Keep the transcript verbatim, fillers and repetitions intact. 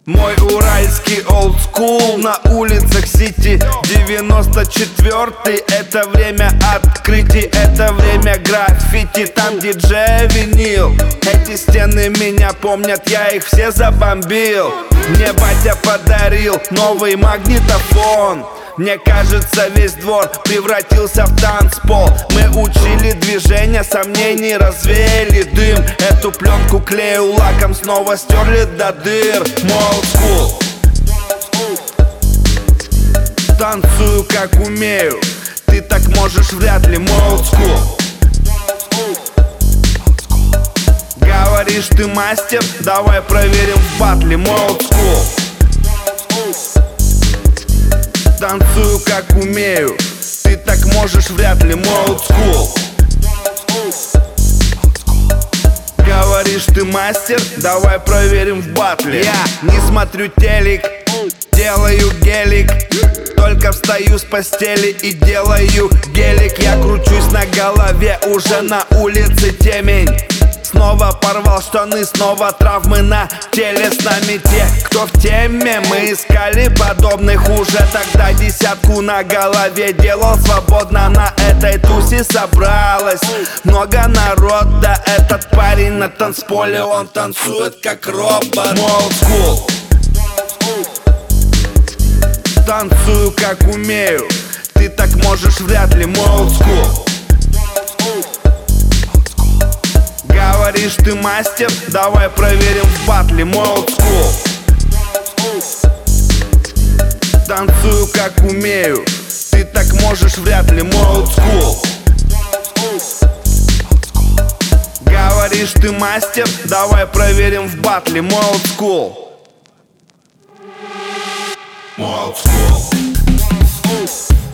Мой уральский олдскул на улицах Сити. Девяносто четвёртый, это время открытий, это время граффити. Там диджей винил, эти стены меня помнят, я их все забомбил. Мне батя подарил новый магнитофон. Мне кажется, весь двор превратился в танцпол. Мы учили движения, сомнений развеяли дым. Эту пленку клею лаком снова стерли до дыр. Мой олдскул, танцую как умею, ты так можешь вряд ли. Мой олдскул, говоришь ты мастер, давай проверим в батле. Мой олдскул, танцую как умею, ты так можешь вряд ли. Мой олдскул, говоришь ты мастер, давай проверим в батле. Я не смотрю телек, делаю гелик, только встаю с постели и делаю гелик. Я кручусь на голове, уже на улице темень. Снова порвал штаны, снова травмы на теле. С нами те, кто в теме, мы искали подобных уже тогда. Десятку на голове делал свободно, на этой тусе собралось много народа. Этот парень на танцполе, он танцует как робот. Мой олдскул, танцую как умею, ты так можешь вряд ли. Мой олдскул, говоришь ты мастер, давай проверим в батле. Мой олдскул, танцую как умею, ты так можешь вряд ли. Мой олдскул, говоришь ты мастер, давай проверим в батле. Мой олдскул, мой олдскул.